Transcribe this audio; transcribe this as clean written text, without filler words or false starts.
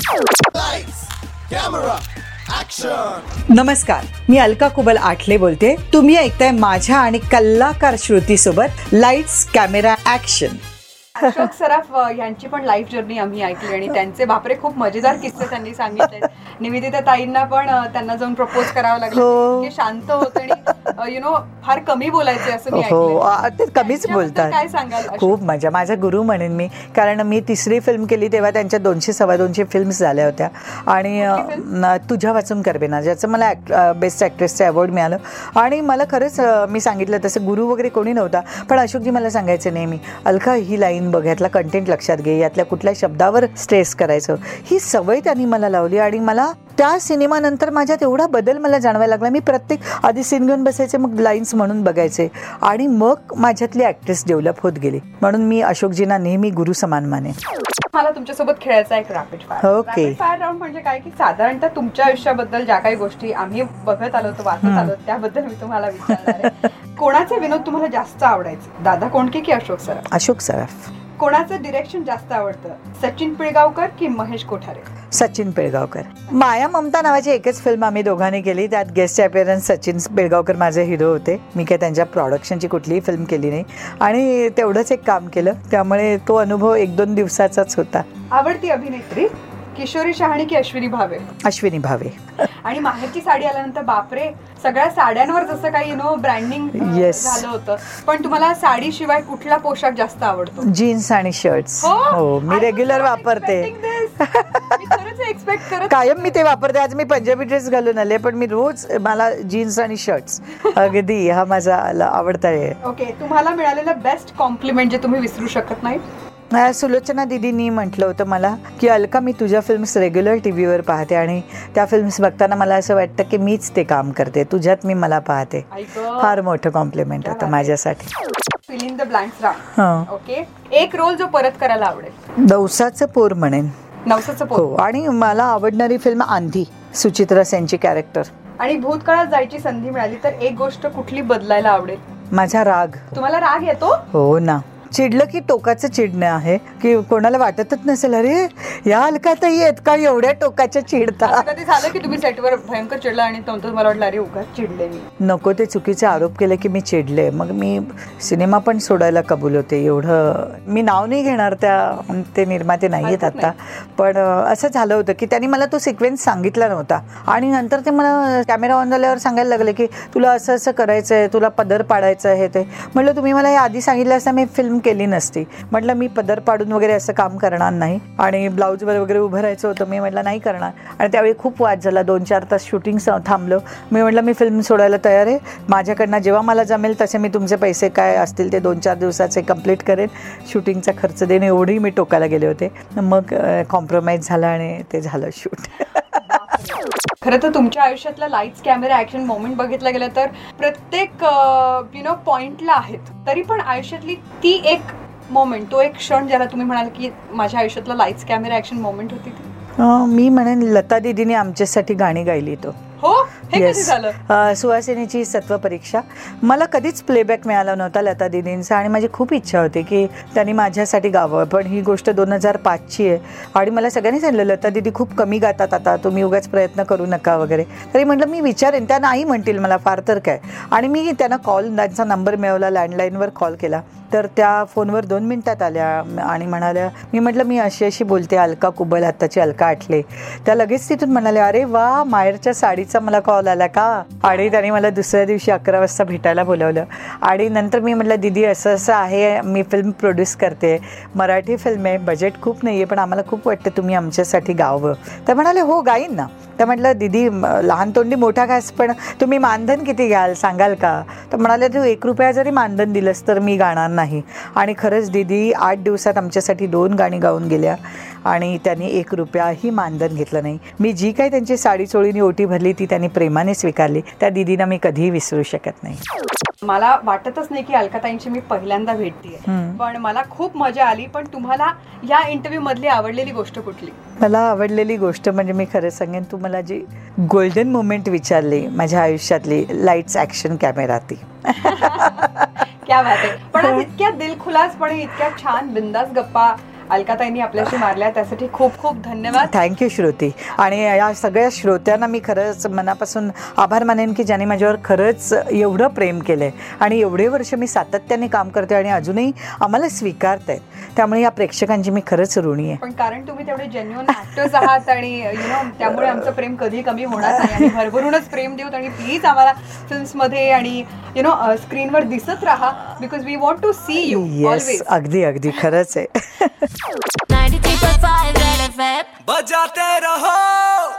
नमस्कार, मी अलका कुबल आठले बोलते. तुम्ही ऐकताय माझ्या आणि कलाकार श्रुती सोबत lights camera action. Ashok Saraf यांची पण लाईफ जर्नी आम्ही ऐकली आणि त्यांचे बापरे खूप मजेदार किस्से त्यांनी सांगितले. निवेदिता ताईंना पण त्यांना जाऊन प्रपोज करावं लागलं, की शांत होते आणि फार कमी बोलायचे असं मी ऐकलं. ते कमीच बोलतात. काय सांगाल? खूप मजा. माझा गुरु म्हणेन मी, कारण मी तिसरी फिल्म केली तेव्हा त्यांच्या 200-225 फिल्म्स झाल्या होत्या आणि तुझ्या वाचून करबेना ज्याचं मला बेस्ट ॲक्ट्रेसचं अवॉर्ड मिळालं. आणि मला खरंच मी सांगितलं तसं गुरु वगैरे कोणी नव्हता, पण अशोकजी मला सांगायचं नेहमी, अलका ही लाईन बघ, यातला कंटेंट लक्षात घे, यातल्या कुठल्या शब्दावर स्ट्रेस करायचं, ही सवय त्यांनी मला लावली. आणि मला त्या सिनेमानंतर माझ्यात एवढा बदल मला जाणवायला लागला. मी प्रत्येक आधी सीन घेऊन बसायचे, मग लाईन्स म्हणून बघायचे आणि मग माझ्यातली ॲक्ट्रेस डेव्हलप होत गेली. म्हणून मी अशोकजींना नेहमी गुरु समान माने. मला तुमच्यासोबत खेळायचा एक rapid fire. Rapid fire round म्हणजे काय, की साधारणतः तुमच्या आयुष्याबद्दल ज्या काही गोष्टी आम्ही बघत आलो होतो, वाचत आलो, त्याबद्दल मी तुम्हाला विचारणार आहे. कोणाचे विनोद तुम्हाला जास्त आवडायचे, दादा कोंडके की अशोक सराफ? अशोक सराफ. कोणाचं डिरेक्शन जास्त आवडतं, सचिन पिळगावकर की महेश कोठारे? सचिन पिळगावकर. माया ममता नावाची एकच फिल्म आम्ही दोघांनी केली, त्यात गेस्ट अपीअरन्स सचिन पिळगावकर माझे हिरो होते. मी काय त्यांच्या प्रोडक्शनची कुठलीही फिल्म केली नाही आणि तेवढंच एक काम केलं, त्यामुळे तो अनुभव 1-2 दिवसाचाच होता. आवडती अभिनेत्री किशोरी शहाणे की अश्विनी भावे? अश्विनी भावे. आणि माहेरची साडी आल्यानंतर बापरे, सगळ्या साड्यांवर जसं काही ब्रँडिंग झालं होतं, पण तुम्हाला साडीशिवाय कुठला पोशाख जास्त आवडतो? जीन्स आणि शर्ट्स. हो, मी रेग्युलर वापरते. कायम मी ते वापरते. आज मी पंजाबी ड्रेस घालून आले, पण मी रोज मला जीन्स आणि शर्ट्स अगदी हा माझा आवडता आहे. ओके, तुम्हाला मिळालेलं बेस्ट कॉम्प्लिमेंट जे तुम्ही विसरू शकत नाही? सुलोचना दिदींनी म्हटलं होतं मला की अलका, मी तुझ्या फिल्म्स रेग्युलर टीव्हीवर पाहते आणि त्या फिल्म्स बघताना मला असं वाटतं की मीच ते काम करते, तुझ्यात मी मला पाहते. फार मोठं कॉम्प्लिमेंट होतं माझ्यासाठी. Fill in the blanks round. Okay, एक रोल जो परत करायला आवडेल? नवसाचं पोर म्हणेन. नवसाचं पोर. हो, आणि मला आवडणारी फिल्म आंधी, सुचित्रा सेनची कॅरेक्टर. आणि भूतकाळात जायची संधी मिळाली तर एक गोष्ट कुठली बदलायला आवडेल? माझा राग. तुम्हाला राग येतो? हो ना. चिडलं की टोकाचं चिडणं आहे की कोणाला वाटतच नसेल, अरे या अलकाताई आहेत का एवढ्या टोकाच्या चिडता. कधी झालं की तुम्ही सेटवर भयंकर चिडला आणि नंतर मला वाटलं अरे उगाच चिडले मी? नको ते चुकीचे आरोप केले की मी चिडले, मग मी सिनेमा पण सोडायला कबूल होते. एवढं मी नाव नाही घेणार, ते निर्माते नाही आहेत आता, पण असं झालं होतं की त्यांनी मला तो सिक्वेन्स सांगितला नव्हता आणि नंतर ते मला कॅमेरा ऑन झाल्यावर सांगायला लागले की तुला असं असं करायचं आहे, तुला पदर पाडायचं आहे. ते म्हटलं तुम्ही मला हे आधी सांगितलं असतं मी फिल्म केली नसती. म्हटलं मी पदर पाडून वगैरे असं काम करणार नाही आणि ब्लाऊजवर वगैरे उभं राहायचं होतं, मी म्हटलं नाही करणार. आणि त्यावेळी खूप वाद झाला, 2-4 तास शूटिंग थांबलं. मी म्हटलं मी फिल्म सोडायला तयार आहे, माझ्याकडनं जेव्हा मला जमेल तसे मी तुमचे पैसे काय असतील ते 2-4 दिवसाचे कंप्लीट करेन, शूटिंगचा खर्च देणे, एवढी मी टोकाला गेले होते. मग कॉम्प्रोमाइज झाला आणि ते झालं शूट. खरं तर तुमच्या आयुष्यातला लाईट्स कॅमेरा ॲक्शन मोमेंट बघितलं गेलं तर प्रत्येक पॉइंटला आहेत, तरी पण आयुष्यातली ती एक मोमेंट, तो एक क्षण ज्याला तुम्ही म्हणाल की माझ्या आयुष्यातला लाईट्स कॅमेरा ॲक्शन मोमेंट होती ती? मी म्हणेन लता दीदीने आमच्यासाठी गाणी गायली. तो हो, हे कधी झालं? सुहासिनीची सत्व परीक्षा. मला कधीच प्लेबॅक मिळाला नव्हता लता दीदींचा आणि माझी खूप इच्छा होती की त्यांनी माझ्यासाठी गावं, पण ही गोष्ट 2005ची आहे आणि मला सगळ्यांनी सांगितलं लता दीदी खूप कमी गातात आता, तुम्ही उगाच प्रयत्न करू नका वगैरे. तरी म्हटलं मी विचारेन, त्या नाही म्हणतील मला फार तर काय. आणि मी त्यांना त्यांचा नंबर मिळवला, लँडलाईनवर कॉल केला, तर त्या फोनवर 2 मिनिटात आल्या आणि म्हणाल्या, मी म्हटलं मी अशी अशी बोलते अलका कुबल, आत्ताची अलका आठले. त्या लगेच तिथून म्हणाल्या, अरे वा, माहेरच्या साडीचा मला कॉल आला का? आणि त्यांनी मला दुसऱ्या दिवशी 11 वाजता भेटायला बोलावलं. आणि नंतर मी म्हटलं दीदी असं असं आहे, मी फिल्म प्रोड्यूस करते, मराठी फिल्म आहे, बजेट खूप नाही आहे, पण आम्हाला खूप वाटतं तुम्ही आमच्यासाठी गावं. तर म्हणाले हो गाईन ना. तर म्हटलं दीदी लहान तोंडी मोठा घास, पण तुम्ही मानधन किती घ्याल सांगाल का? तर म्हणाले तू 1 रुपया जरी मानधन दिलंस तर मी गाणार नाही. आणि खरंच दीदी 8 दिवसात आमच्यासाठी 2 गाणी गाऊन गेल्या आणि त्यांनी 1 रुपयाही मानधन घेतलं नाही. मी जी काही त्यांची साडी चोळीने ओटी भरली ती त्यांनी प्रेमाने स्वीकारली. त्या दीदींना मी कधीही विसरू शकत नाही. मला वाटतच नाही की अलकाताईंची मी पहिल्यांदा भेटतीये, पण मला खूप मजा आली. पण तुम्हाला या इंटरव्ह्यू मधली आवडलेली गोष्ट कुठली? मला आवडलेली गोष्ट म्हणजे मी खरं सांगेन, तू मला जी गोल्डन मोमेंट विचारली माझ्या आयुष्यातली, लाईट्स ॲक्शन कॅमेरा ती. क्या बात आहे. पण इतक्या दिलखुलासपणे, इतक्या छान बिंदास गप्पा अलकाताईंनी आपल्याशी मारल्या, त्यासाठी खूप खूप धन्यवाद. थँक्यू श्रुती. आणि या सगळ्या श्रोत्यांना मी खरंच मनापासून आभार मानेन की ज्यांनी माझ्यावर खरंच एवढं प्रेम केलं आहे आणि एवढे वर्ष मी सातत्याने काम करते आणि अजूनही आम्हाला स्वीकारत आहेत. त्यामुळे या प्रेक्षकांची मी खरंच ऋणी आहे. पण कारण तुम्ही तेवढे जेन्युइन ॲक्टर्स आहात आणि त्यामुळे आमचं प्रेम कधी कमी होणार नाही आणि भरभरूनच प्रेम देऊत आणि प्लीज आम्हाला फिल्म्समध्ये आणि स्क्रीनवर दिसत राहा, because we want to see you always. अगदी अगदी खरंच आहे. 93.5 Red FM. बजाते रहो.